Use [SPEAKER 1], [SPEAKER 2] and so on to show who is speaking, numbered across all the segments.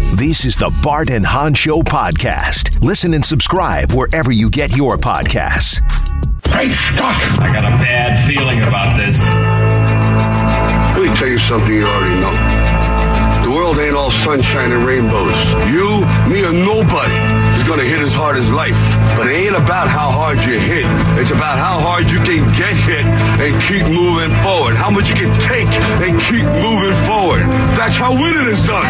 [SPEAKER 1] This is the Bart and Hahn Show podcast. Listen and subscribe wherever you get your podcasts.
[SPEAKER 2] Hey, Scott!
[SPEAKER 3] I got a bad feeling about this.
[SPEAKER 2] Let me tell you something you already know. The world ain't all sunshine and rainbows. You, me, or nobody is gonna hit as hard as life. But it ain't about how hard you hit. It's about how hard you can get hit and keep moving forward. How much you can take and keep moving forward. That's how winning is done.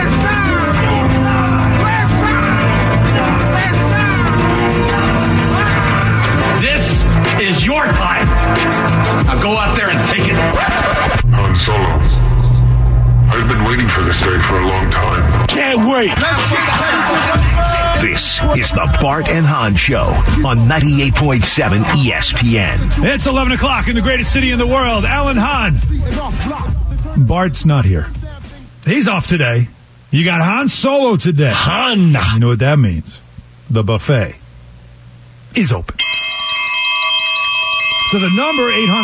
[SPEAKER 3] This is your time. Now go out there and take it.
[SPEAKER 4] Han Solo. I've been waiting for this day for a long time.
[SPEAKER 2] Can't wait.
[SPEAKER 1] This is the Bart and Hahn Show on 98.7 ESPN.
[SPEAKER 5] It's 11 o'clock in the greatest city in the world. Alan Hahn. Bart's not here. He's off today. You got Han Solo today.
[SPEAKER 6] Han.
[SPEAKER 5] You know what that means? The buffet is open. So the number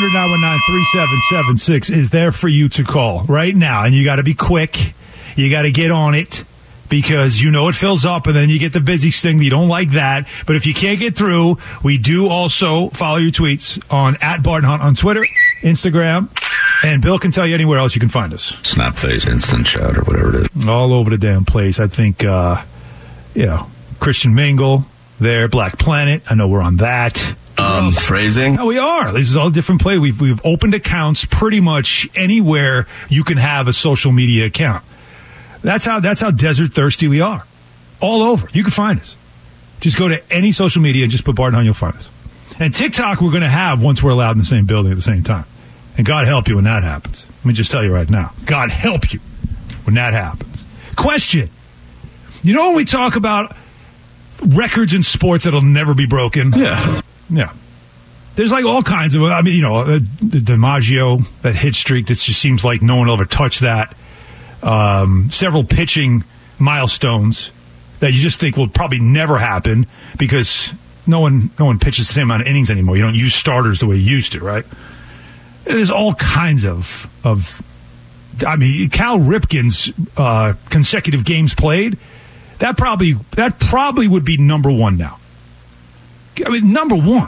[SPEAKER 5] 800-919-3776 is there for you to call right now. And you got to be quick. You got to get on it because you know it fills up and then you get the busy sting. You don't like that. But if you can't get through, we do also follow your tweets on @BartandHunt on Twitter, Instagram, and Bill can tell you anywhere else you can find us.
[SPEAKER 6] Snapface, Instant Chat, or whatever it is.
[SPEAKER 5] All over the damn place. I think, Christian Mingle there, Black Planet. I know we're on that.
[SPEAKER 6] Phrasing?
[SPEAKER 5] No, we are. This is all different play. We've opened accounts pretty much anywhere you can have a social media account. That's how desert thirsty we are. All over. You can find us. Just go to any social media and just put Bart and Hahn, you'll find us. And TikTok we're going to have once we're allowed in the same building at the same time. And God help you when that happens. Let me just tell you right now. God help you when that happens. Question. You know when we talk about records in sports that'll never be broken?
[SPEAKER 6] Yeah.
[SPEAKER 5] Yeah. There's like all kinds of, the DiMaggio, that hit streak that just seems like no one will ever touch that. Several pitching milestones that you just think will probably never happen because no one pitches the same amount of innings anymore. You don't use starters the way you used to, right? There's all kinds of Cal Ripken's consecutive games played, that probably would be number one now. I mean, number one.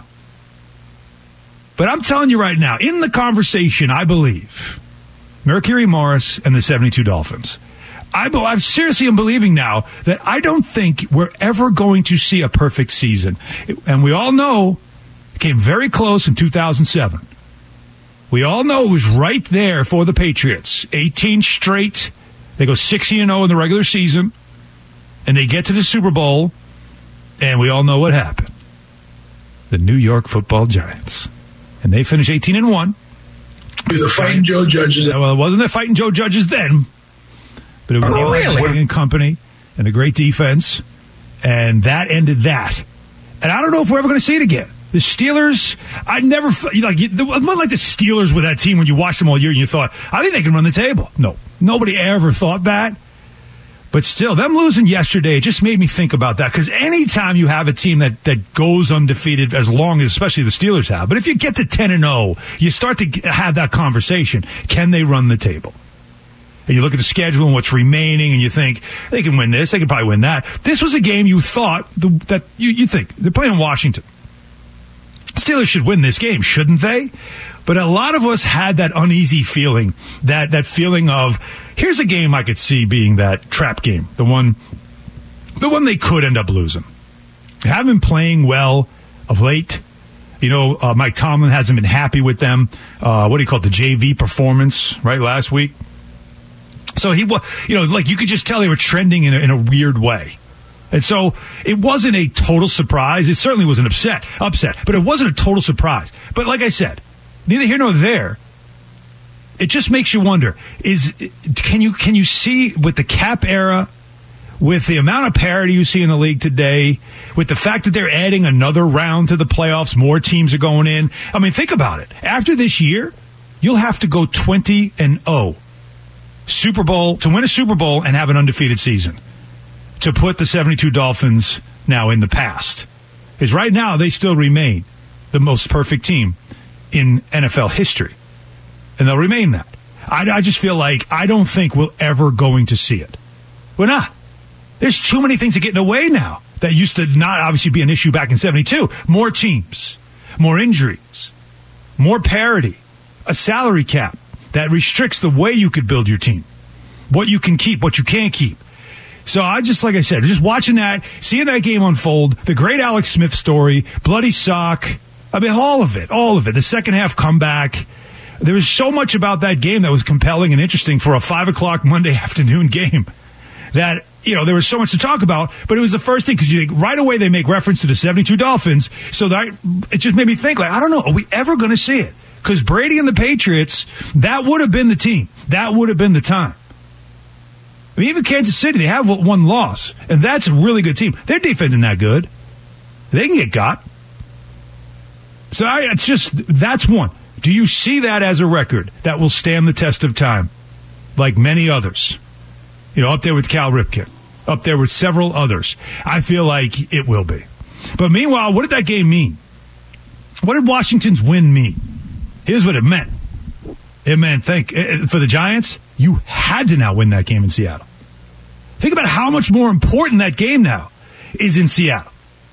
[SPEAKER 5] But I'm telling you right now, in the conversation, I believe Mercury Morris and the 72 Dolphins. I seriously am believing now that I don't think we're ever going to see a perfect season. And we all know it came very close in 2007. We all know it was right there for the Patriots. 18 straight. They go 60-0 in the regular season. And they get to the Super Bowl. And we all know what happened. The New York Football Giants. And they finished 18-1.
[SPEAKER 7] The fighting Joe Judges.
[SPEAKER 5] Well, it wasn't the fighting Joe Judges then. But it was Eli Manning and company and the great defense. And that ended that. And I don't know if we're ever going to see it again. The Steelers, it wasn't like the Steelers with that team when you watched them all year and you thought, I think they can run the table. No, nobody ever thought that. But still, them losing yesterday, it just made me think about that. Because anytime you have a team that goes undefeated, as long as especially the Steelers have, but if you get to 10-0, you start to have that conversation. Can they run the table? And you look at the schedule and what's remaining, and you think, they can win this, they can probably win that. This was a game you thought, that you think, they're playing Washington. Steelers should win this game, shouldn't they? But a lot of us had that uneasy feeling, that feeling of, here's a game I could see being that trap game, the one they could end up losing. They haven't been playing well of late. Mike Tomlin hasn't been happy with them. What do you call it, the JV performance, right, last week? So you could just tell they were trending in a weird way. And so it wasn't a total surprise. It certainly was an upset, but it wasn't a total surprise. But like I said, neither here nor there. It just makes you wonder, can you see with the cap era, with the amount of parity you see in the league today, with the fact that they're adding another round to the playoffs, more teams are going in. I mean, think about it. After this year, you'll have to go 20-0. Super Bowl, to win a Super Bowl and have an undefeated season, to put the 72 Dolphins now in the past. Because right now they still remain the most perfect team in NFL history. And they'll remain that. I just feel like I don't think we're ever going to see it. We're not. There's too many things that get in the way now that used to not obviously be an issue back in 72. More teams, more injuries, more parity, a salary cap that restricts the way you could build your team, what you can keep, what you can't keep. So I just, like I said, just watching that, seeing that game unfold, the great Alex Smith story, bloody sock, I mean, all of it, the second half comeback. There was so much about that game that was compelling and interesting for a 5 o'clock Monday afternoon game that, there was so much to talk about, but it was the first thing because right away they make reference to the 72 Dolphins. So that it just made me think, I don't know, are we ever going to see it? Because Brady and the Patriots, that would have been the team. That would have been the time. I mean, even Kansas City, they have one loss, and that's a really good team. Their defense isn't that good. They can get got. So that's one. Do you see that as a record that will stand the test of time, like many others? Up there with Cal Ripken, up there with several others. I feel like it will be. But meanwhile, what did that game mean? What did Washington's win mean? Here's what it meant. It meant, for the Giants, you had to now win that game in Seattle. Think about how much more important that game now is in Seattle.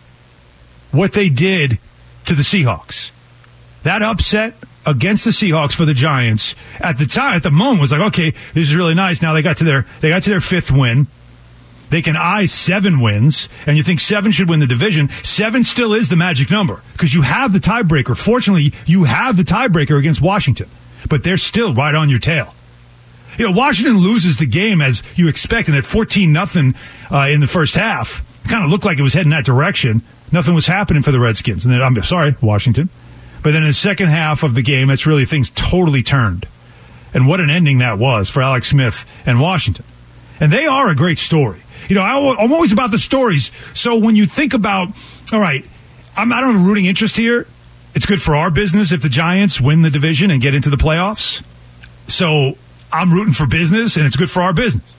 [SPEAKER 5] What they did to the Seahawks. That upset against the Seahawks for the Giants at the moment was like, okay, this is really nice. Now they got to their fifth win. They can eye 7 wins, and you think 7 should win the division. 7 still is the magic number because you have the tiebreaker. Fortunately, you have the tiebreaker against Washington, but they're still right on your tail. Washington loses the game as you expected at 14-0 in the first half. It kind of looked like it was heading that direction. Nothing was happening for the Redskins. And then, I'm sorry, Washington. But then in the second half of the game, that's really things totally turned. And what an ending that was for Alex Smith and Washington. And they are a great story. I'm always about the stories. So when you think about, all right, I don't have a rooting interest here. It's good for our business if the Giants win the division and get into the playoffs. So I'm rooting for business, and it's good for our business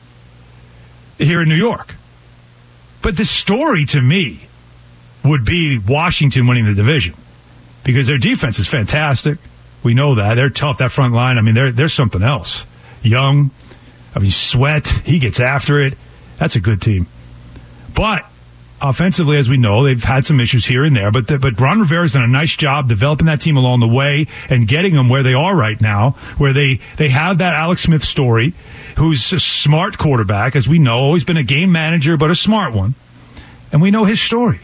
[SPEAKER 5] here in New York. But the story to me would be Washington winning the division. Because their defense is fantastic. We know that. They're tough, that front line. I mean, they're something else. Young. Sweat. He gets after it. That's a good team. But offensively, as we know, they've had some issues here and there. But Ron Rivera's done a nice job developing that team along the way and getting them where they are right now, where they have that Alex Smith story, who's a smart quarterback, as we know, always been a game manager, but a smart one. And we know his story.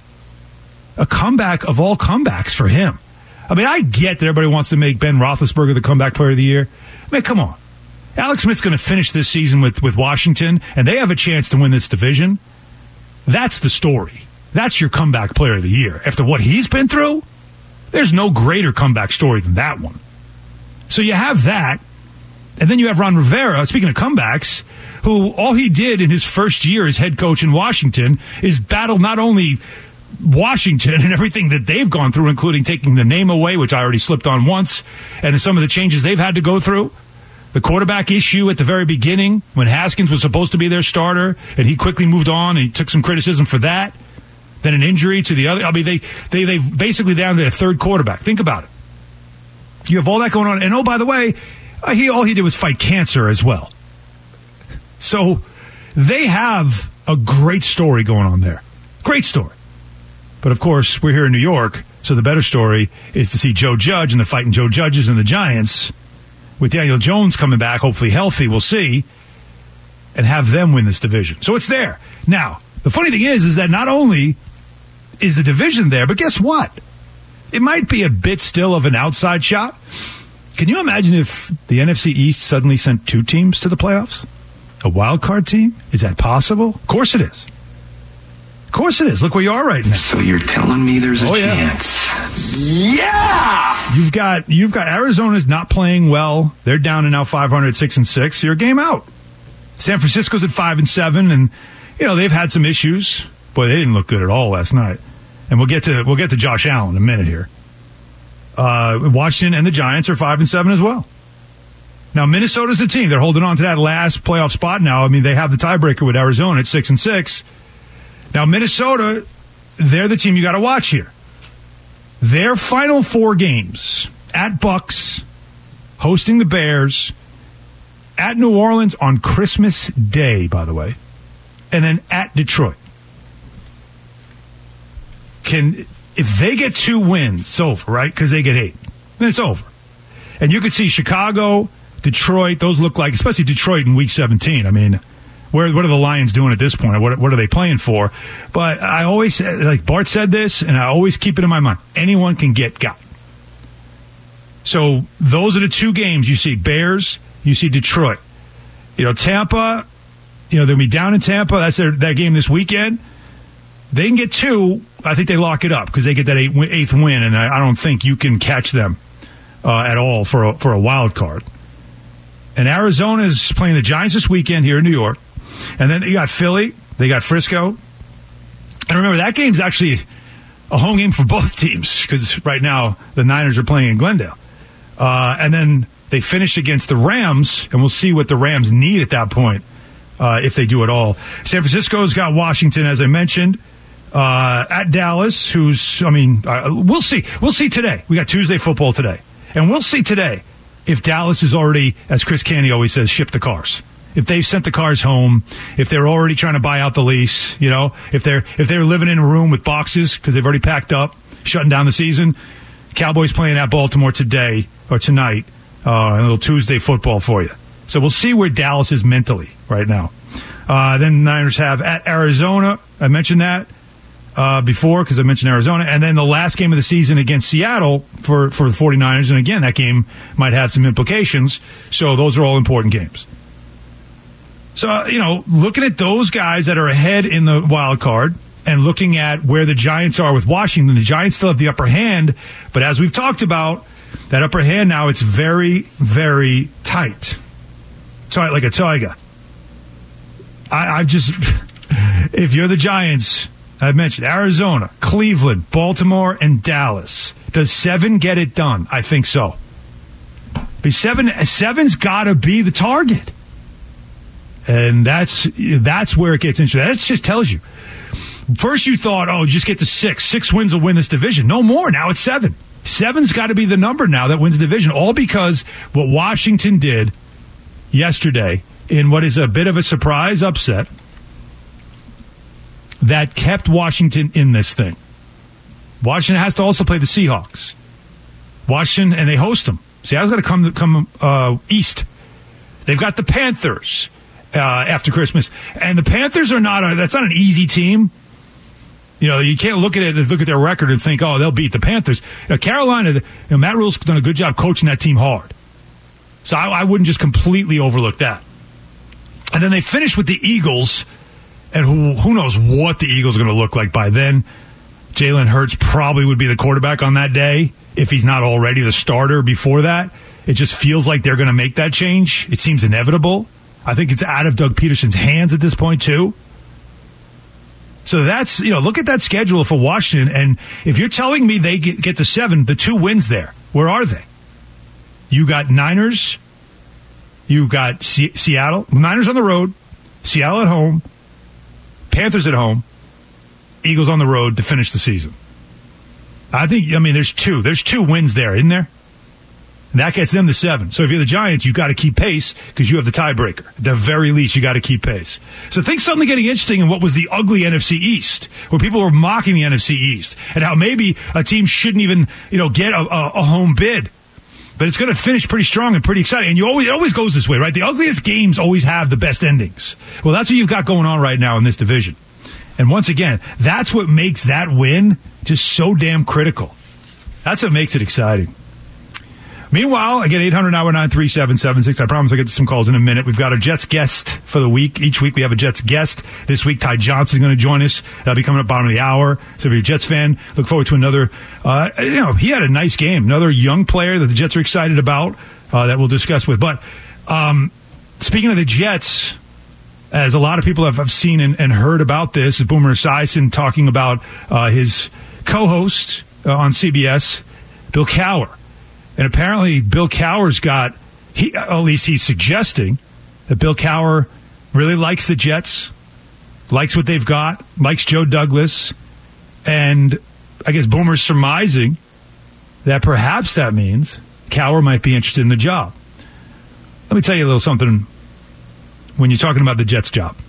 [SPEAKER 5] A comeback of all comebacks for him. I get that everybody wants to make Ben Roethlisberger the comeback player of the year. Come on. Alex Smith's going to finish this season with Washington, and they have a chance to win this division. That's the story. That's your comeback player of the year. After what he's been through, there's no greater comeback story than that one. So you have that, and then you have Ron Rivera, speaking of comebacks, who all he did in his first year as head coach in Washington is battle not only Washington and everything that they've gone through, including taking the name away, which I already slipped on once, and some of the changes they've had to go through. The quarterback issue at the very beginning when Haskins was supposed to be their starter, and he quickly moved on, and he took some criticism for that. Then an injury to the other. They basically down to a third quarterback. Think about it. You have all that going on. And, oh, by the way, all he did was fight cancer as well. So they have a great story going on there. Great story. But, of course, we're here in New York, so the better story is to see Joe Judge and the fighting Joe Judges and the Giants, with Daniel Jones coming back, hopefully healthy, we'll see, and have them win this division. So it's there. Now, the funny thing is that not only is the division there, but guess what? It might be a bit still of an outside shot. Can you imagine if the NFC East suddenly sent 2 teams to the playoffs? A wild card team? Is that possible? Of course it is. Of course it is. Look where you are right now.
[SPEAKER 8] So you're telling me there's a chance?
[SPEAKER 5] Yeah! You've got Arizona's not playing well. They're down to now 500, 6-6. You're a game out. San Francisco's at 5-7, and they've had some issues. Boy, they didn't look good at all last night. And we'll get to Josh Allen in a minute here. Washington and the Giants are 5-7 as well. Now Minnesota's the team. They're holding on to that last playoff spot now. They have the tiebreaker with Arizona at 6-6. Now, Minnesota, they're the team you got to watch here. Their final 4 games at Bucks, hosting the Bears, at New Orleans on Christmas Day, by the way, and then at Detroit. If they get 2 wins, it's over, right? Because they get 8. Then it's over. And you could see Chicago, Detroit, those look like, especially Detroit in Week 17. I mean, what are the Lions doing at this point? What are they playing for? But I always, like Bart said this, and I always keep it in my mind. Anyone can get got. So those are the 2 games. You see Bears, you see Detroit. Tampa, they'll be down in Tampa. That's their game this weekend. They can get 2. I think they lock it up because they get that 8th win, and I don't think you can catch them at all for a wild card. And Arizona is playing the Giants this weekend here in New York. And then you got Philly. They got Frisco. And remember, that game's actually a home game for both teams because right now the Niners are playing in Glendale. And then they finish against the Rams, and we'll see what the Rams need at that point if they do at all. San Francisco's got Washington, as I mentioned. At Dallas, we'll see. We'll see today. We got Tuesday football today. And we'll see today if Dallas is already, as Chris Canty always says, shipped the cars. If they've sent the cars home, if they're already trying to buy out the lease, if they're living in a room with boxes because they've already packed up, shutting down the season. Cowboys playing at Baltimore today or tonight, a little Tuesday football for you. So we'll see where Dallas is mentally right now. Then the Niners have at Arizona. I mentioned that before because I mentioned Arizona. And then the last game of the season against Seattle for the 49ers. And again, that game might have some implications. So those are all important games. So, looking at those guys that are ahead in the wild card and looking at where the Giants are with Washington, the Giants still have the upper hand. But as we've talked about, that upper hand now, it's very, very tight. Tight like a tiger. If you're the Giants, I've mentioned Arizona, Cleveland, Baltimore, and Dallas. Does 7 get it done? I think so. But 7's got to be the target. And that's where it gets interesting. That just tells you. First you thought, just get to 6. 6 wins will win this division. No more. Now it's 7. 7's got to be the number now that wins the division. All because what Washington did yesterday in what is a bit of a surprise upset that kept Washington in this thing. Washington has to also play the Seahawks. Washington, and they host them. Seattle's got to come east. They've got the Panthers after Christmas. And the Panthers are that's not an easy team. You can't look at it and look at their record and think, they'll beat the Panthers. Carolina, Matt Rule's done a good job coaching that team hard. So I wouldn't just completely overlook that. And then they finish with the Eagles, and who knows what the Eagles are going to look like by then. Jalen Hurts probably would be the quarterback on that day if he's not already the starter before that. It just feels like they're going to make that change. It seems inevitable. I think it's out of Doug Peterson's hands at this point, too. So that's, look at that schedule for Washington. And if you're telling me they get to 7, the 2 wins there, where are they? You got Niners. You got Seattle. Niners on the road. Seattle at home. Panthers at home. Eagles on the road to finish the season. There's 2. There's 2 wins there, isn't there? And that gets them to 7. So if you're the Giants, you've got to keep pace because you have the tiebreaker. At the very least, you got to keep pace. So think something getting interesting in what was the ugly NFC East, where people were mocking the NFC East, and how maybe a team shouldn't even, get a home bid. But it's going to finish pretty strong and pretty exciting. And it always goes this way, right? The ugliest games always have the best endings. Well, that's what you've got going on right now in this division. And once again, that's what makes that win just so damn critical. That's what makes it exciting. Meanwhile, again, 800-919-3776. I promise I'll get to some calls in a minute. We've got a Jets guest for the week. Each week we have a Jets guest. This week, Ty Johnson is going to join us. That'll be coming up bottom of the hour. So if you're a Jets fan, look forward to another. He had a nice game. Another young player that the Jets are excited about that we'll discuss with. But speaking of the Jets, as a lot of people have seen and heard about this, is Boomer Esiason talking about his co-host on CBS, Bill Cowher. And apparently Bill Cowher's got, at least he's suggesting, that Bill Cowher really likes the Jets, likes what they've got, likes Joe Douglas, and I guess Boomer's surmising that perhaps that means Cowher might be interested in the job. Let me tell you a little something when you're talking about the Jets job.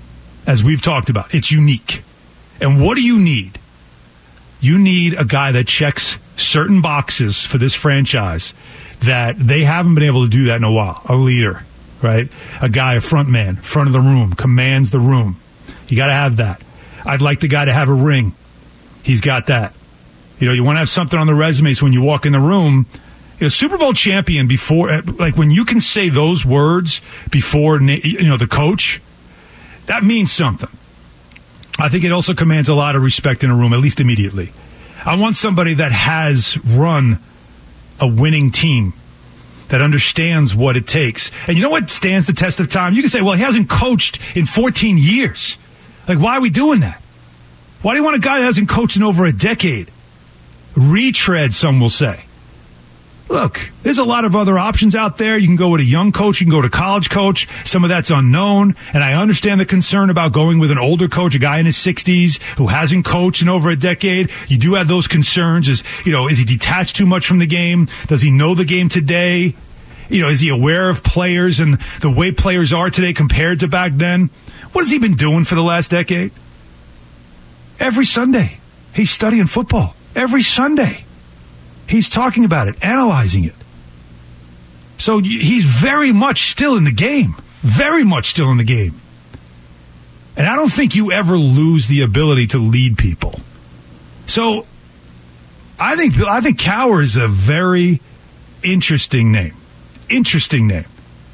[SPEAKER 5] as we've talked about. It's unique. And what do you need? You need a guy that checks certain boxes for this franchise that they haven't been able to do that in a while. A leader, right? A guy, a front man, front of the room, commands the room. You got to have that. I'd like the guy to have a ring. He's got that. You know, you want to have something on the resume so when you walk in the room, you know, Super Bowl champion before, like when you can say those words before, you know, the coach, that means something. I think it also commands a lot of respect in a room, at least immediately. I want somebody that has run a winning team, that understands what it takes. And you know what stands the test of time? You can say, well, he hasn't coached in 14 years. Like, why are we doing that? Why do you want a guy that hasn't coached in over a decade? Retread, some will say. Look, there's a lot of other options out there. You can go with a young coach. You can go to college coach. Some of that's unknown. And I understand the concern about going with an older coach, a guy in his 60s who hasn't coached in over a decade. You do have those concerns. Is he detached too much from the game? Does he know the game today? Is he aware of players and the way players are today compared to back then? What has he been doing for the last decade? Every Sunday, he's studying football. Every Sunday. He's talking about it, analyzing it. So he's very much still in the game. Very much still in the game. And I don't think you ever lose the ability to lead people. So I think Cowher is a very interesting name. Interesting name.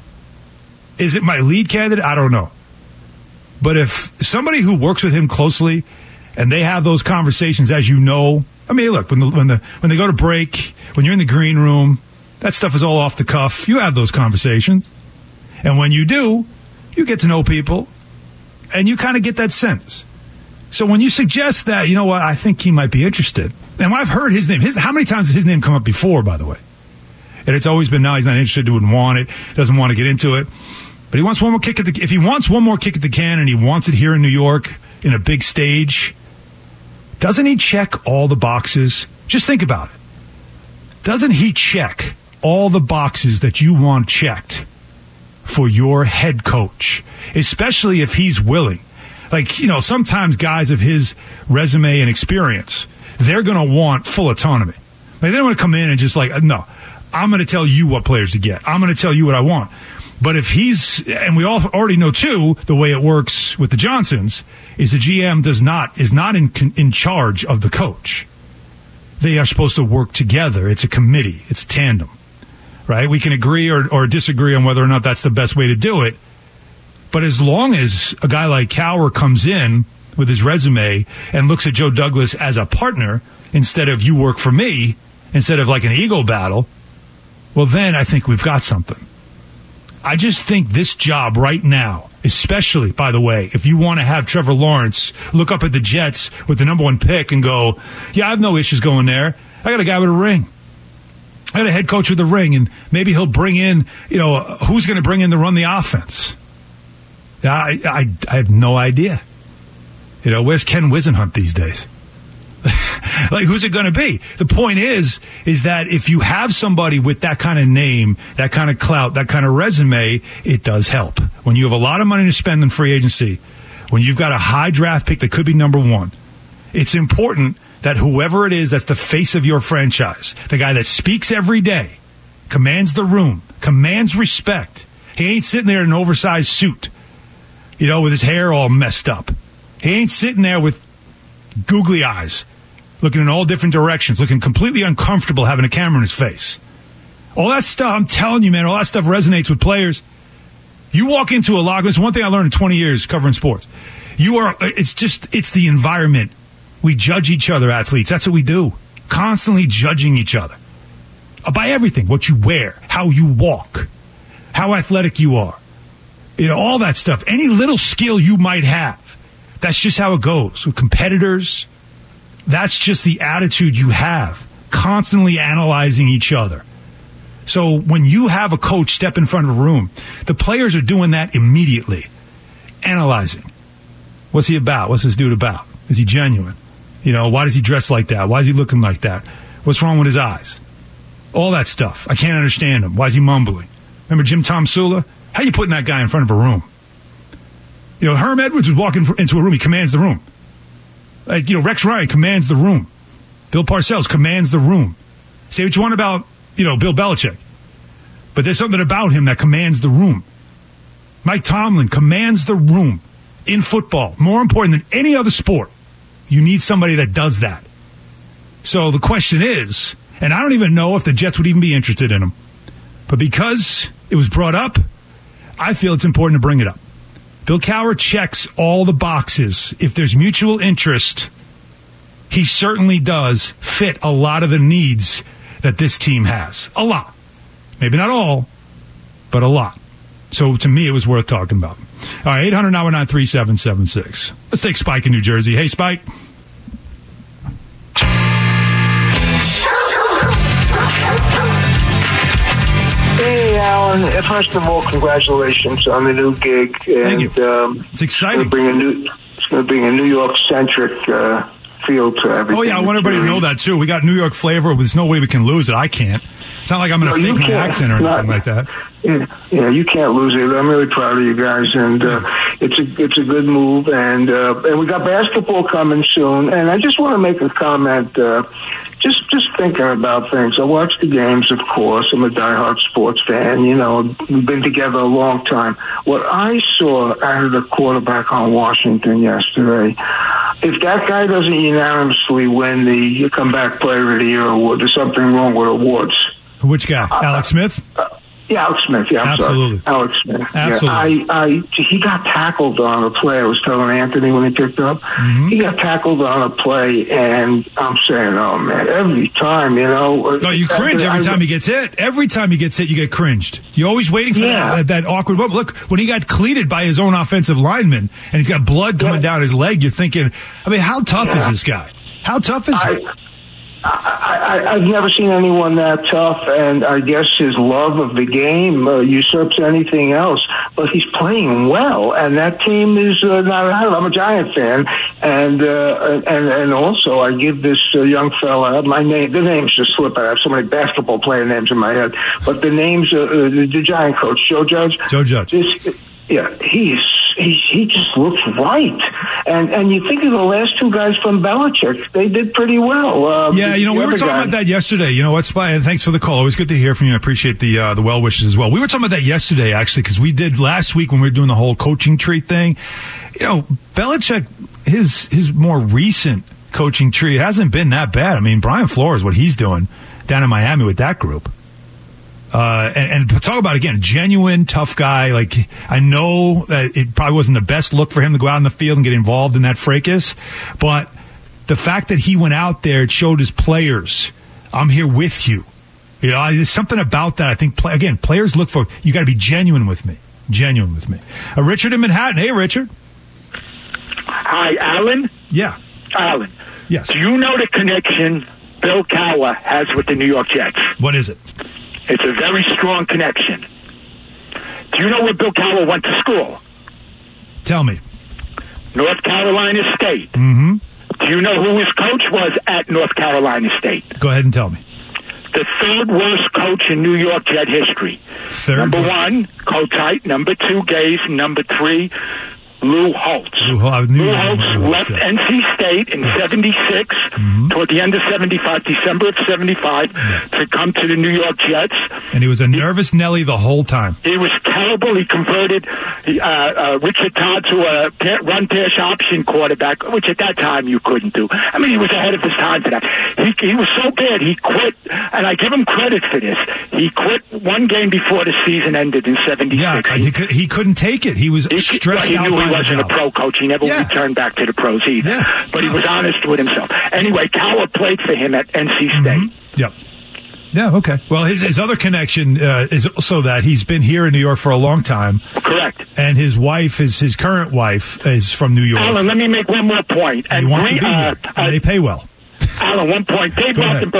[SPEAKER 5] Is it my lead candidate? I don't know. But if somebody who works with him closely and they have those conversations, as you know, I mean, look, when they go to break, when you're in the green room, that stuff is all off the cuff. You have those conversations. And when you do, you get to know people, and you kind of get that sense. So when you suggest that, you know what, I think he might be interested. And when I've heard his name, how many times has his name come up before, by the way? And it's always been, no, he's not interested, he wouldn't want it, doesn't want to get into it. But he wants one more kick at if he wants one more kick at the can and he wants it here in New York in a big stage, doesn't he check all the boxes? Just think about it. Doesn't he check all the boxes that you want checked for your head coach? Especially if he's willing. Like, sometimes guys of his resume and experience, they're going to want full autonomy. Like, they don't want to come in and just no, I'm going to tell you what players to get. I'm going to tell you what I want. But if and we all already know too, the way it works with the Johnsons is the GM is not in charge of the coach. They are supposed to work together. It's a committee. It's a tandem, right? We can agree or disagree on whether or not that's the best way to do it. But as long as a guy like Cowher comes in with his resume and looks at Joe Douglas as a partner instead of you work for me, instead of like an ego battle, well, then I think we've got something. I just think this job right now, especially, by the way, if you want to have Trevor Lawrence look up at the Jets with the number 1 pick and go, yeah, I have no issues going there. I got a guy with a ring. I got a head coach with a ring, and maybe he'll bring in, who's going to bring in to run the offense? I have no idea. Where's Ken Wisenhunt these days? Like, who's it going to be? The point is that if you have somebody with that kind of name, that kind of clout, that kind of resume, it does help. When you have a lot of money to spend in free agency, when you've got a high draft pick that could be number 1, it's important that whoever it is that's the face of your franchise, the guy that speaks every day, commands the room, commands respect. He ain't sitting there in an oversized suit, with his hair all messed up. He ain't sitting there with googly eyes, looking in all different directions, looking completely uncomfortable having a camera in his face. All that stuff, I'm telling you, man, all that stuff resonates with players. You walk into a locker room, it's one thing I learned in 20 years covering sports. It's the environment. We judge each other, athletes. That's what we do. Constantly judging each other. By everything, what you wear, how you walk, how athletic you are. All that stuff. Any little skill you might have. That's just how it goes with competitors. That's just the attitude you have, constantly analyzing each other. So when you have a coach step in front of a room, the players are doing that immediately, analyzing. What's he about? What's this dude about? Is he genuine? Why does he dress like that? Why is he looking like that? What's wrong with his eyes? All that stuff. I can't understand him. Why is he mumbling? Remember Jim Tomsula? How you putting that guy in front of a room? Herm Edwards would walk into a room. He commands the room. Rex Ryan commands the room. Bill Parcells commands the room. Say what you want about, Bill Belichick. But there's something about him that commands the room. Mike Tomlin commands the room in football. More important than any other sport. You need somebody that does that. So the question is, and I don't even know if the Jets would even be interested in him, but because it was brought up, I feel it's important to bring it up. Bill Cowher checks all the boxes. If there's mutual interest, he certainly does fit a lot of the needs that this team has. A lot. Maybe not all, but a lot. So to me, it was worth talking about. All right, 800-919-3776. Let's take Spike in New Jersey. Hey, Spike.
[SPEAKER 7] Hey, Alan. First of all, congratulations on the new gig.
[SPEAKER 5] Thank you. It's exciting.
[SPEAKER 7] It's going to bring a New York-centric feel to everything.
[SPEAKER 5] Oh, yeah, I want everybody to know that, too. We got New York flavor. There's no way we can lose it. I can't. It's not like I'm going to fake my accent or anything like that.
[SPEAKER 7] Yeah, you can't lose it. I'm really proud of you guys, and it's a good move. And we got basketball coming soon. And I just want to make a comment. Just thinking about things. I watch the games, of course. I'm a diehard sports fan. We've been together a long time. What I saw out of the quarterback on Washington yesterday, if that guy doesn't unanimously win the comeback player of the year award, there's something wrong with awards.
[SPEAKER 5] Which guy? Alex Smith?
[SPEAKER 7] Yeah, Alex Smith. Yeah, I'm
[SPEAKER 5] absolutely.
[SPEAKER 7] Sorry. Alex Smith.
[SPEAKER 5] Absolutely.
[SPEAKER 7] Yeah, he got tackled on a play. I was telling Anthony when he picked up. Mm-hmm. He got tackled on a play, and I'm saying, oh, man, every time, No,
[SPEAKER 5] you cringe every time he gets hit. Every time he gets hit, you get cringed. You're always waiting for that awkward moment. Look, when he got cleated by his own offensive lineman, and he's got blood coming down his leg, you're thinking, how tough is this guy? How tough is he?
[SPEAKER 7] I've never seen anyone that tough, and I guess his love of the game usurps anything else. But he's playing well, and that team is not out. I'm a Giant fan, and also I give this young fella the names just slip out. I have so many basketball player names in my head, but the names the Giant coach Joe Judge.
[SPEAKER 5] Joe Judge.
[SPEAKER 7] He just looks right. And you think of the last two guys from Belichick, they did pretty well.
[SPEAKER 5] We were talking about that yesterday. You know what, Spy? And thanks for the call. Always good to hear from you. I appreciate the well wishes as well. We were talking about that yesterday, actually, because we did last week when we were doing the whole coaching tree thing. Belichick, his more recent coaching tree hasn't been that bad. I mean, Brian Flores, what he's doing down in Miami with that group. And talk about, again, genuine, tough guy. Like, I know that it probably wasn't the best look for him to go out in the field and get involved in that fracas, but the fact that he went out there, it showed his players, I'm here with you. There's something about that. I think, players look for, you got to be genuine with me. Richard in Manhattan. Hey, Richard.
[SPEAKER 9] Hi, Alan?
[SPEAKER 5] Yeah.
[SPEAKER 9] Alan.
[SPEAKER 5] Yes.
[SPEAKER 9] Do you know the connection Bill Cowher has with the New York Jets?
[SPEAKER 5] What is it?
[SPEAKER 9] It's a very strong connection. Do you know where Bill Cowher went to school?
[SPEAKER 5] Tell me.
[SPEAKER 9] North Carolina State.
[SPEAKER 5] Mm-hmm.
[SPEAKER 9] Do you know who his coach was at North Carolina State?
[SPEAKER 5] Go ahead and tell me.
[SPEAKER 9] The third worst coach in New York Jet history. Number one, Coach Height. Number two, Gaze. Number three, Lou Holtz. Lou Holtz left NC State in 76, toward the end of 75, December of 75, to come to the New York Jets.
[SPEAKER 5] And he was a nervous Nelly the whole time.
[SPEAKER 9] He was terrible. He converted Richard Todd to a run-pass option quarterback, which at that time you couldn't do. I mean, he was ahead of his time for that. He was so bad, he quit, and I give him credit for this. He quit one game before the season ended in 76.
[SPEAKER 5] Yeah, he couldn't take it. He was stressed out.
[SPEAKER 9] He wasn't a pro coach. He never returned back to the pros either. Yeah. But he was honest with himself. Anyway, Cowher played for him at NC State.
[SPEAKER 5] Yep. Yeah, okay. Well, his other connection is also that he's been here in New York for a long time.
[SPEAKER 9] Correct.
[SPEAKER 5] And his wife, his current wife, is from New York.
[SPEAKER 9] Alan, let me make one more point.
[SPEAKER 5] And he wants to be here. And they pay well.
[SPEAKER 9] Alan, one point. Dave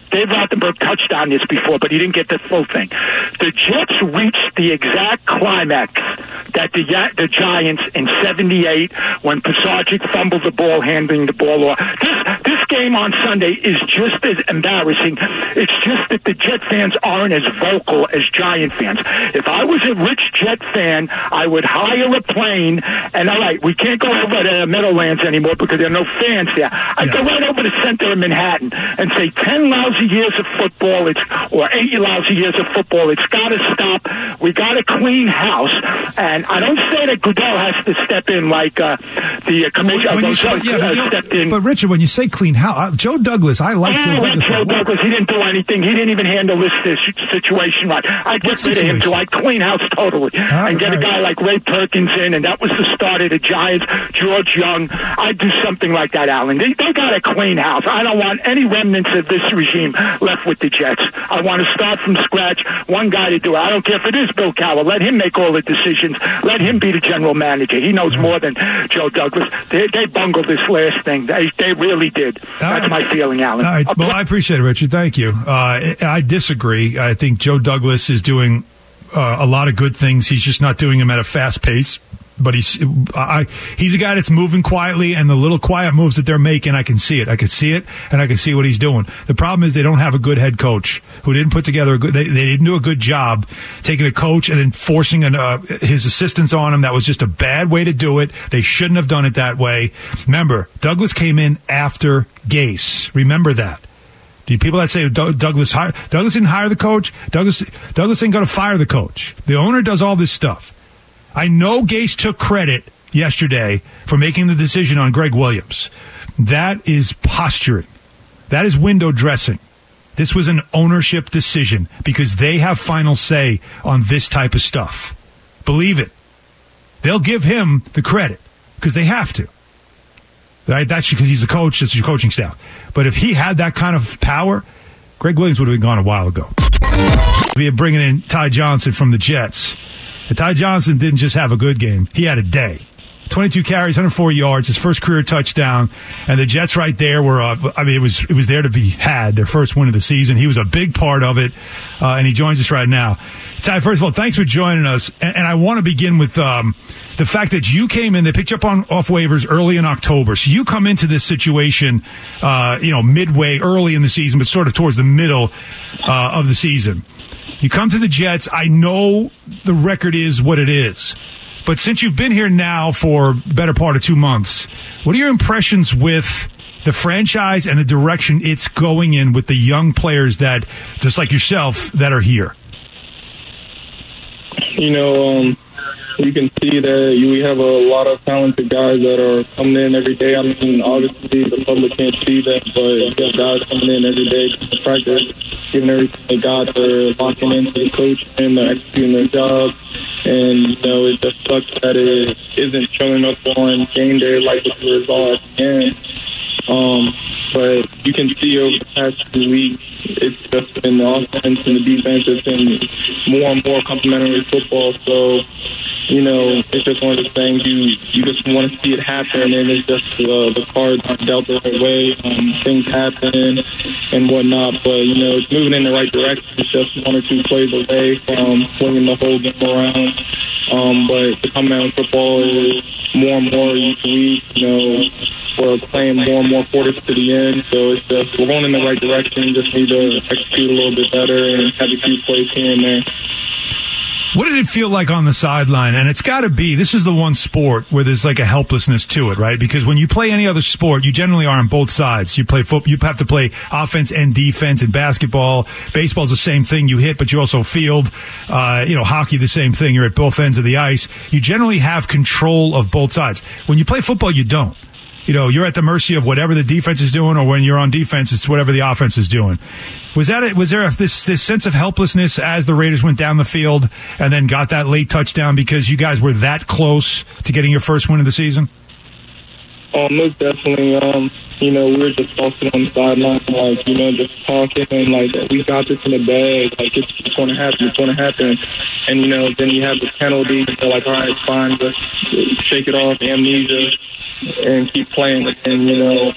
[SPEAKER 9] Dave Rothenberg touched on this before, but he didn't get the full thing. The Jets reached the exact climax that the Giants in 78 when Pasarczyk fumbled the ball, handing the ball off. This game on Sunday is just as embarrassing. It's just that the Jet fans aren't as vocal as Giant fans. If I was a rich Jet fan, I would hire a plane, and all right, we can't go over to Meadowlands anymore because there are no fans there. I'd go right over to the center of Manhattan and say 10 lousy years of football, or 8 lousy years of football, it's got to stop. We got to clean house. And I don't say that Goodell has to step in like the commissioner stepped in.
[SPEAKER 5] But Richard, when you say clean house, Joe Douglas, I like
[SPEAKER 9] Joe Douglas. He didn't do anything. He didn't even handle this situation right. I'd get rid of him too. I'd clean house totally and get a guy like Ray Perkins in, and that was the start of the Giants. George Young. I'd do something like that, Alan. They got a clean house. I don't want any remnants of this regime left with the Jets. I want to start from scratch. One guy to do it. I don't care if it is Bill Cowher. Let him make all the decisions. Let him be the general manager. He knows more than Joe Douglas. They bungled this last thing. They really did. That's my feeling, Alan.
[SPEAKER 5] All right. Well, I appreciate it, Richard. Thank you. I disagree. I think Joe Douglas is doing a lot of good things. He's just not doing them at a fast pace. But he's a guy that's moving quietly, and the little quiet moves that they're making, I can see it. I can see it, and I can see what he's doing. The problem is they don't have a good head coach who didn't put together a good. They didn't do a good job taking a coach and then forcing his assistants on him. That was just a bad way to do it. They shouldn't have done it that way. Remember, Douglas came in after Gase. Remember that. The people that say Douglas didn't hire the coach. Douglas ain't going to fire the coach. The owner does all this stuff. I know Gase took credit yesterday for making the decision on Greg Williams. That is posturing. That is window dressing. This was an ownership decision because they have final say on this type of stuff. Believe it. They'll give him the credit because they have to. Right? That's because he's the coach. That's your coaching staff. But if he had that kind of power, Greg Williams would have been gone a while ago. We are bringing in Ty Johnson from the Jets. And Ty Johnson didn't just have a good game. He had a day. 22 carries, 104 yards, his first career touchdown. And the Jets right there were, it was there to be had, their first win of the season. He was a big part of it, and he joins us right now. Ty, first of all, thanks for joining us. And I want to begin with the fact that you came in, they picked you up off waivers early in October. So you come into this situation, midway, early in the season, but sort of towards the middle of the season. You come to the Jets. I know the record is what it is. But since you've been here now for the better part of 2 months, what are your impressions with the franchise and the direction it's going in with the young players that, just like yourself, that are here?
[SPEAKER 10] You can see that we have a lot of talented guys that are coming in every day. I mean, obviously the public can't see them, but you have guys coming in every day to practice, giving everything they got. They're locking into the coach and they're executing their job. And, it just sucks that it isn't showing up on game day like the result at the end. But you can see over the past 2 weeks, it's just been the offense and the defense. It's been more and more complementary football. So, it's just one of those things you just want to see it happen, and it's just the cards aren't dealt the right way. Things happen and whatnot, but it's moving in the right direction. It's just 1 or 2 plays away from swinging the whole game around. But the complementary football is more and more each week. We're playing more and more quarters to the end, so it's just we're going in the right direction. Just need to execute a little bit better and have a few plays here and there.
[SPEAKER 5] What did it feel like on the sideline? And it's got to be, this is the one sport where there's like a helplessness to it, right? Because when you play any other sport, you generally are on both sides. You play football, you have to play offense and defense. In basketball, baseball's the same thing. You hit, but you also field. Hockey, the same thing. You're at both ends of the ice. You generally have control of both sides. When you play football, you don't. You're at the mercy of whatever the defense is doing, or when you're on defense, it's whatever the offense is doing. Was there this sense of helplessness as the Raiders went down the field and then got that late touchdown because you guys were that close to getting your first win of the season?
[SPEAKER 10] Most definitely. We were just tossing on the sideline, just talking, and we got this in the bag. It's going to happen. It's going to happen. And then you have the penalty. So all right, fine, just shake it off, amnesia, and keep playing. And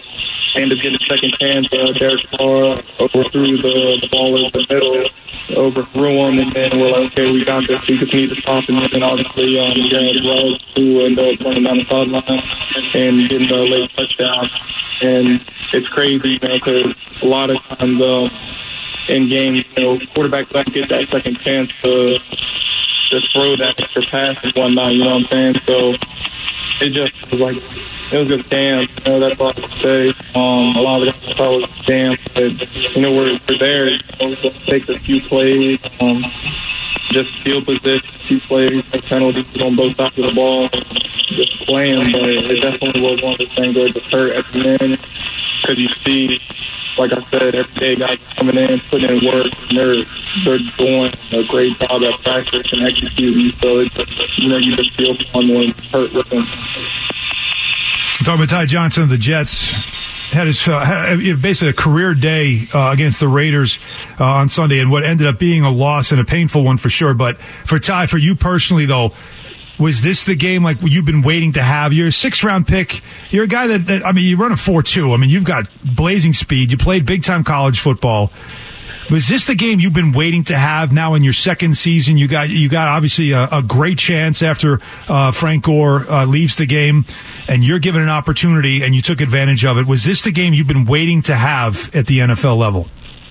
[SPEAKER 10] ended up getting a second chance. Derek Carr overthrew the ball in the middle, overthrew him, and then we're like, okay, we got this. We just need to stop him. And then obviously, Jared Wells, who ended up running down the sideline and getting the late touchdown. And it's crazy, because a lot of times in games, quarterbacks don't get that second chance to throw that extra pass and whatnot, you know what I'm saying? So it just was like, it was just damn, that's all I can say. A lot of the guys thought it was damn, but, we're there, it takes a few plays, just field position, a few plays, like penalties on both sides of the ball, just playing, but it definitely was one of the things that just hurt at the end, because you see, like I said, every day guys coming in, putting in work, and they're doing a great job at practice and executing. So it's just, you just feel someone hurt with them.
[SPEAKER 5] Talking about Ty Johnson of the Jets. Had his basically a career day against the Raiders on Sunday, and what ended up being a loss and a painful one for sure. But for Ty, for you personally, though, was this the game like you've been waiting to have? You're a 6th-round pick. You're a guy that you run a 4.2. You've got blazing speed. You played big-time college football. Was this the game you've been waiting to have now in your second season? You got obviously a great chance after Frank Gore leaves the game, and you're given an opportunity, and you took advantage of it. Was this the game you've been waiting to have at the NFL level?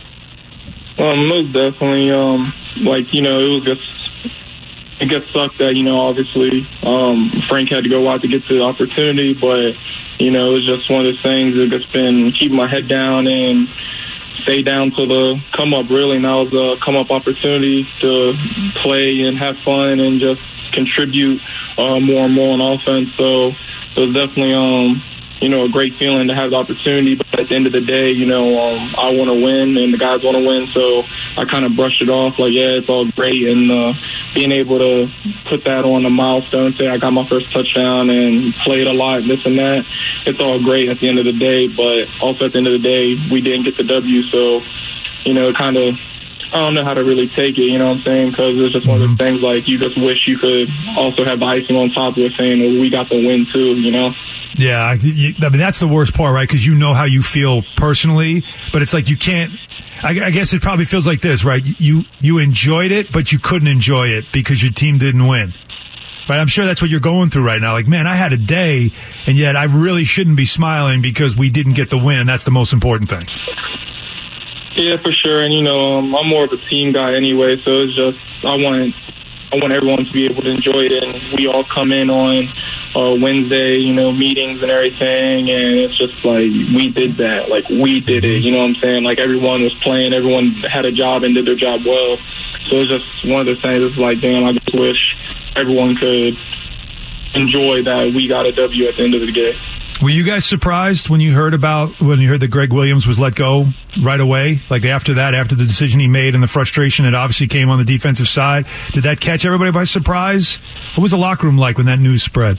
[SPEAKER 10] Most definitely. It was just, it gets sucked that, obviously Frank had to go out to get the opportunity, but, it was just one of those things that just been keeping my head down and stay down to the come-up, really. Now it's a come-up opportunity to play and have fun and just contribute more and more on offense. So it was definitely, a great feeling to have the opportunity. But at the end of the day, I want to win and the guys want to win. So I kind of brushed it off like, yeah, it's all great. And being able to put that on a milestone, say I got my first touchdown and played a lot, this and that, it's all great at the end of the day. But also at the end of the day, we didn't get the W. So, kind of, I don't know how to really take it, you know what I'm saying? Because it's just one of those things like you just wish you could also have the icing on top of it saying, well, we got the win too,
[SPEAKER 5] Yeah, that's the worst part, right? Because you know how you feel personally, but it's like you can't. I guess it probably feels like this, right? You enjoyed it, but you couldn't enjoy it because your team didn't win. Right? I'm sure that's what you're going through right now. Like, man, I had a day, and yet I really shouldn't be smiling because we didn't get the win, and that's the most important thing.
[SPEAKER 10] Yeah, for sure. And, I'm more of a team guy anyway, so it's just I want everyone to be able to enjoy it, and we all come in on Wednesday, meetings and everything, and it's just like we did that, like we did it, you know what I'm saying? Like everyone was playing, everyone had a job and did their job well. So it's just one of those things. It's like, damn, I just wish everyone could enjoy that we got a W at the end of the day.
[SPEAKER 5] Were you guys surprised when you heard that Greg Williams was let go right away? Like after the decision he made and the frustration that obviously came on the defensive side, did that catch everybody by surprise? What was the locker room like when that news spread?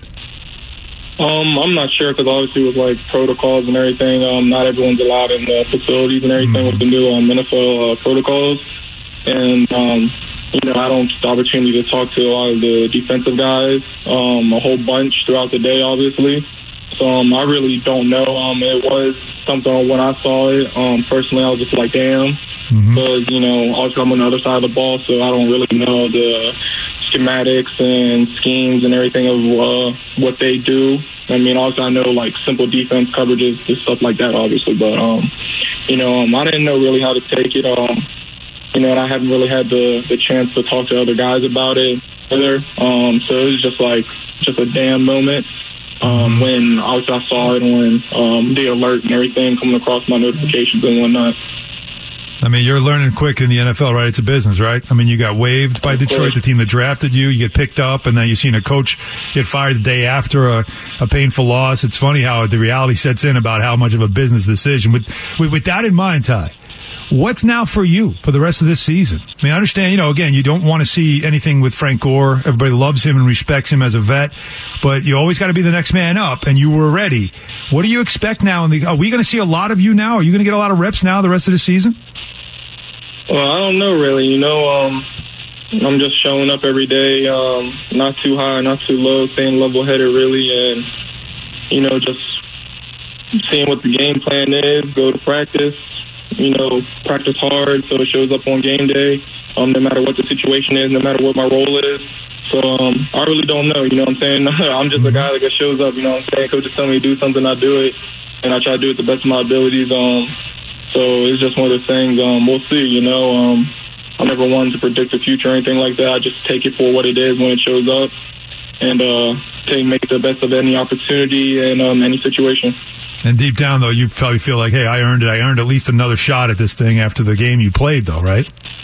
[SPEAKER 10] I'm not sure because obviously with like protocols and everything, not everyone's allowed in the facilities and everything with the new NFL protocols. And, I don't get the opportunity to talk to a lot of the defensive guys, a whole bunch throughout the day, obviously. So I really don't know. It was something when I saw it. Personally, I was just like, damn. Because, obviously I'm on the other side of the ball, so I don't really know the schematics and schemes and everything of what they do. I mean, also I know like simple defense coverages and stuff like that, obviously. But, I didn't know really how to take it. And I haven't really had the chance to talk to other guys about it either. So it was just a damn moment. When obviously I saw it on the alert and everything coming across my notifications and whatnot.
[SPEAKER 5] I mean, you're learning quick in the NFL, right? It's a business, right? I mean, you got waived by Detroit, the team that drafted you. You get picked up, and then you've seen a coach get fired the day after a painful loss. It's funny how the reality sets in about how much of a business decision. With that in mind, Ty, what's now for you for the rest of this season? I mean, I understand, again, you don't want to see anything with Frank Gore. Everybody loves him and respects him as a vet, but you always got to be the next man up, and you were ready. What do you expect now? Are we going to see a lot of you now? Are you going to get a lot of reps now the rest of the season?
[SPEAKER 10] Well, I don't know, really. I'm just showing up every day, not too high, not too low, staying level-headed, really, and, just seeing what the game plan is, go to practice, practice hard so it shows up on game day, no matter what the situation is, no matter what my role is. So I really don't know, you know what I'm saying? I'm just a guy that shows up, you know what I'm saying? Coaches tell me to do something, I do it, and I try to do it to the best of my abilities. So it's just one of those things. We'll see, I'm never one to predict the future or anything like that. I just take it for what it is when it shows up and make the best of any opportunity and any situation.
[SPEAKER 5] And deep down, though, you probably feel like, hey, I earned it. I earned at least another shot at this thing after the game you played, though, right?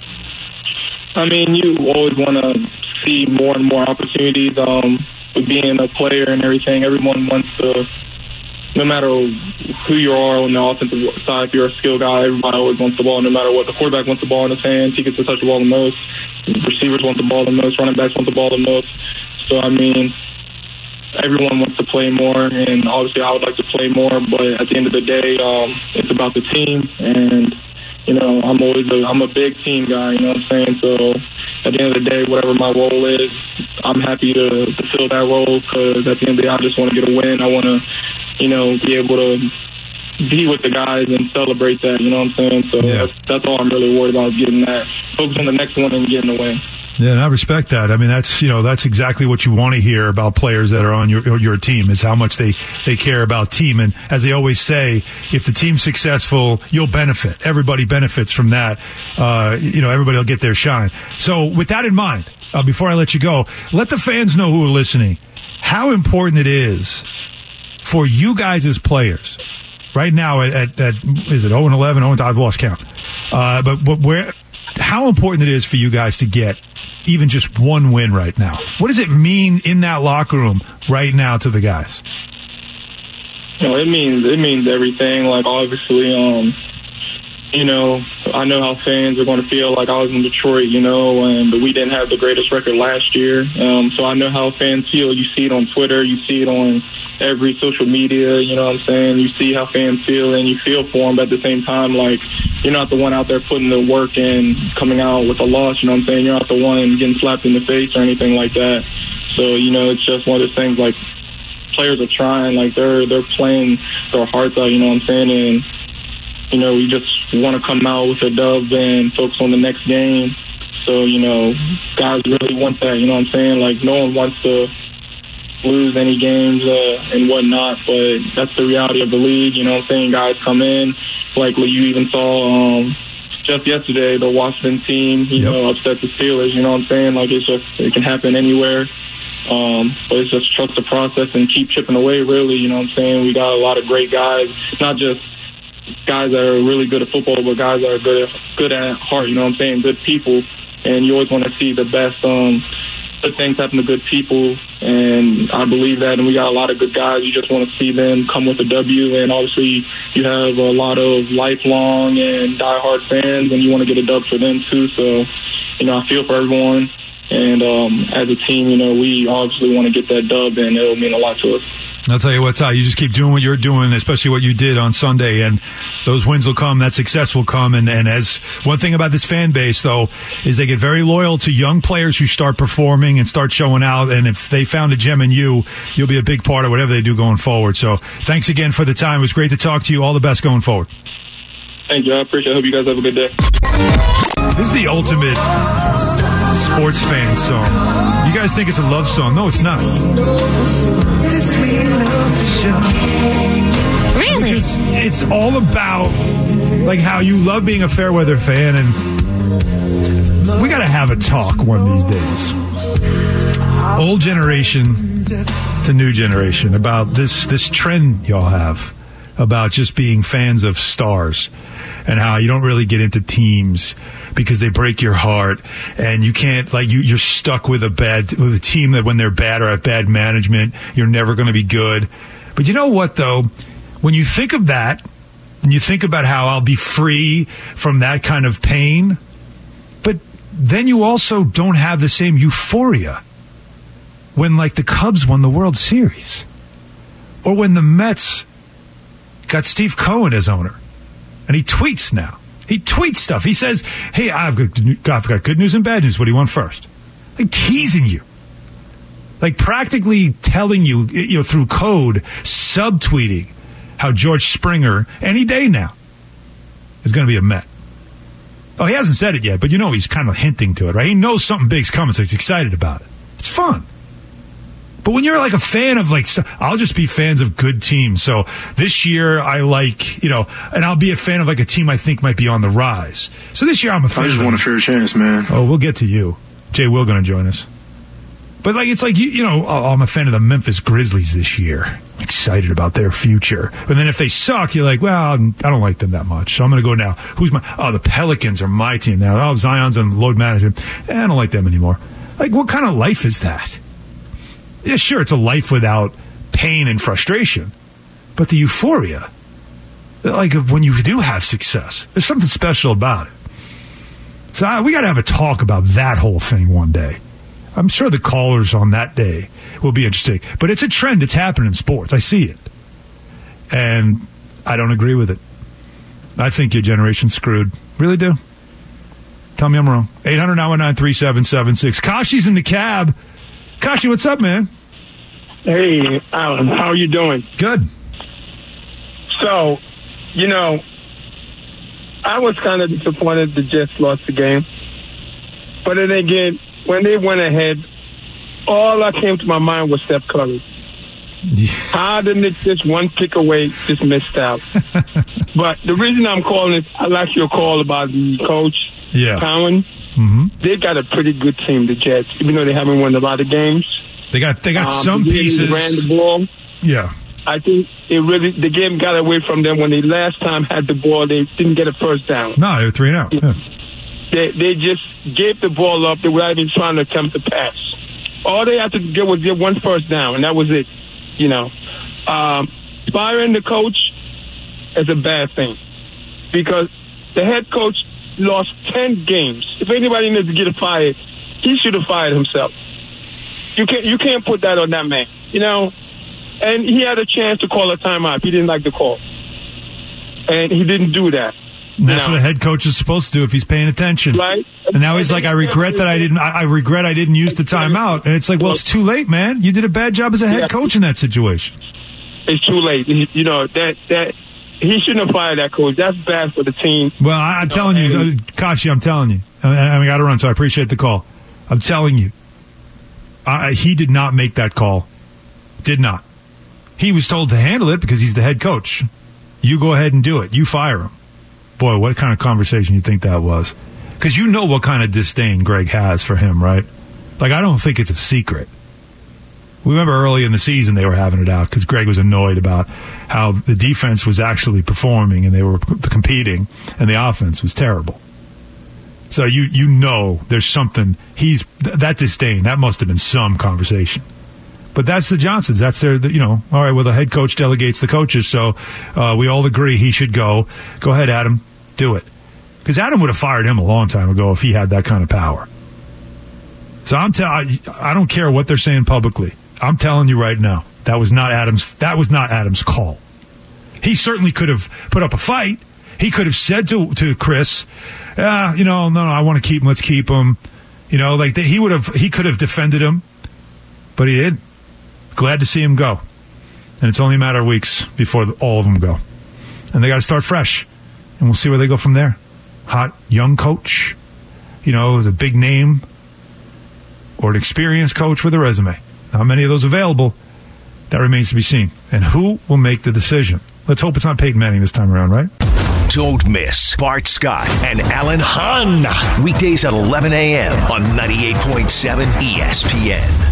[SPEAKER 10] I mean, you always want to see more and more opportunities with being a player and everything. Everyone wants to, no matter who you are on the offensive side, if you're a skill guy, everybody always wants the ball, no matter what. The quarterback wants the ball in his hands. He gets to touch the ball the most. Receivers want the ball the most. Running backs want the ball the most. So, I mean, everyone wants to play more, and obviously I would like to play more, but at the end of the day, it's about the team, and, I'm a big team guy, you know what I'm saying? So at the end of the day, whatever my role is, I'm happy to fill that role, because at the end of the day, I just want to get a win. I want to, be able to be with the guys and celebrate that, you know what I'm saying? So that's all I'm really worried about, getting that. Focus on the next one and getting the win.
[SPEAKER 5] Yeah, and I respect that. I mean, that's exactly what you want to hear about players that are on your team, is how much they care about team. And as they always say, if the team's successful, you'll benefit. Everybody benefits from that. Everybody will get their shine. So with that in mind, before I let you go, let the fans know who are listening how important it is for you guys as players right now at is it 0-11? I've lost count. But how important it is for you guys to get even just one win right now. What does it mean in that locker room right now to the guys?
[SPEAKER 10] It means everything. Like, obviously, I know how fans are going to feel. Like, I was in Detroit, and we didn't have the greatest record last year. So I know how fans feel. You see it on Twitter. You see it on every social media, you know what I'm saying? You see how fans feel, and you feel for them, but at the same time, like, you're not the one out there putting the work in, coming out with a loss, you know what I'm saying? You're not the one getting slapped in the face or anything like that. So, it's just one of those things, like, players are trying, like, they're playing their hearts out, you know what I'm saying? And, we just want to come out with a dub and focus on the next game. So, guys really want that, you know what I'm saying? Like, no one wants to lose any games and whatnot, but that's the reality of the league, you know what I'm saying? Guys come in, like what you even saw just yesterday, the Washington team, upset the Steelers, you know what I'm saying? Like, it can happen anywhere. But it's just trust the process and keep chipping away, really, you know what I'm saying? We got a lot of great guys, not just guys that are really good at football, but guys that are good at heart, you know what I'm saying? Good people, and you always want to see the best good things happen to good people, and I believe that, and we got a lot of good guys. You just want to see them come with a W, and obviously you have a lot of lifelong and diehard fans, and you want to get a dub for them too. So, I feel for everyone, and as a team, we obviously want to get that dub, and it'll mean a lot to us.
[SPEAKER 5] I'll tell you what, Ty, you just keep doing what you're doing, especially what you did on Sunday, and those wins will come, that success will come. And as one thing about this fan base, though, is they get very loyal to young players who start performing and start showing out. And if they found a gem in you'll be a big part of whatever they do going forward. So thanks again for the time. It was great to talk to you. All the best going forward.
[SPEAKER 10] Thank you. I appreciate it. I hope you guys have a good day.
[SPEAKER 5] This is the ultimate sports fan song. You guys think it's a love song? No, it's not.
[SPEAKER 11] Really?
[SPEAKER 5] It's all about like how you love being a Fairweather fan, and we got to have a talk one of these days. Old generation to new generation about this trend y'all have about just being fans of stars, and how you don't really get into teams because they break your heart, and you can't, like, you're stuck with a team that when they're bad or have bad management, you're never going to be good. But you know what, though? When you think of that, and you think about how I'll be free from that kind of pain, but then you also don't have the same euphoria when, like, the Cubs won the World Series, or when the Mets got Steve Cohen as owner. And he tweets now. He tweets stuff. He says, hey, I've got good news and bad news. What do you want first? Like, teasing you. Like, practically telling you, through code, subtweeting how George Springer, any day now, is going to be a Met. Oh, he hasn't said it yet, but he's kind of hinting to it, right? He knows something big's coming, so he's excited about it. It's fun. But when you're like a fan of I'll just be fans of good teams. So this year I like, and I'll be a fan of like a team I think might be on the rise. So this year I'm a fan.
[SPEAKER 11] I just want a fair chance, man.
[SPEAKER 5] Oh, we'll get to you. Jay Will going to join us. But it's like, I'm a fan of the Memphis Grizzlies this year. I'm excited about their future. But then if they suck, you're like, well, I don't like them that much. So I'm going to go now. The Pelicans are my team now. Oh, Zion's on load management. I don't like them anymore. Like, what kind of life is that? Yeah, sure, it's a life without pain and frustration. But the euphoria, like when you do have success, there's something special about it. So we got to have a talk about that whole thing one day. I'm sure the callers on that day will be interesting. But it's a trend. It's happening in sports. I see it. And I don't agree with it. I think your generation's screwed. Really do. Tell me I'm wrong. 800-919-3776. Kashi's in the cab. Kashi, what's up, man?
[SPEAKER 12] Hey, Alan. How are you doing?
[SPEAKER 5] Good.
[SPEAKER 12] So, I was kind of disappointed the Jets lost the game. But then again, when they went ahead, all that came to my mind was Steph Curry.
[SPEAKER 5] Yeah.
[SPEAKER 12] How the Knicks just one pick away just missed out. But the reason I'm calling is I like your call about the coach, Cowan.
[SPEAKER 5] Mm-hmm.
[SPEAKER 12] They got a pretty good team, the Jets, even though they haven't won a lot of games.
[SPEAKER 5] They got some pieces.
[SPEAKER 12] They ran the ball.
[SPEAKER 5] Yeah.
[SPEAKER 12] I think the game got away from them when they last time had the ball. They didn't get a first down.
[SPEAKER 5] No, they were 3-0. Yeah.
[SPEAKER 12] They just gave the ball up. They were even trying to attempt to pass. All they had to get was get one first down, and that was it. Firing the coach is a bad thing because the head coach lost 10 games. If anybody needs to get fired, he should have fired himself. You can't put that on that man, And he had a chance to call a timeout. He didn't like the call, and he didn't do that.
[SPEAKER 5] And that's what a head coach is supposed to do if he's paying attention.
[SPEAKER 12] Right.
[SPEAKER 5] And now he's like, I regret I didn't use the timeout. And it's like, well, it's too late, man. You did a bad job as a head coach in that situation.
[SPEAKER 12] It's too late. That he shouldn't have fired that coach. That's bad for the team.
[SPEAKER 5] Well, I'm telling you, Kashi, I'm telling you. I got to run, so I appreciate the call. I'm telling you. He did not make that call. Did not. He was told to handle it because he's the head coach. You go ahead and do it. You fire him. Boy, what kind of conversation you think that was? Because you know what kind of disdain Greg has for him, right? Like, I don't think it's a secret. We remember early in the season they were having it out because Greg was annoyed about how the defense was actually performing and they were competing and the offense was terrible. So you know there's something. That disdain, that must have been some conversation. But that's the Johnsons. That's their, all right, well, the head coach delegates the coaches, so we all agree he should go. Go ahead, Adam. Do it. Because Adam would have fired him a long time ago if he had that kind of power. So I don't care what they're saying publicly. I'm telling you right now, that was not Adam's call. He certainly could have put up a fight. He could have said to Chris, no, I want to keep him. Let's keep him. He could have defended him, but he didn't. Glad to see him go. And it's only a matter of weeks before all of them go. And they got to start fresh. And we'll see where they go from there. Hot, young coach, the big name, or an experienced coach with a resume. How many of those available? That remains to be seen. And who will make the decision? Let's hope it's not Peyton Manning this time around, right?
[SPEAKER 1] Don't miss Bart Scott and Alan Hahn. Weekdays at 11 a.m. on 98.7 ESPN.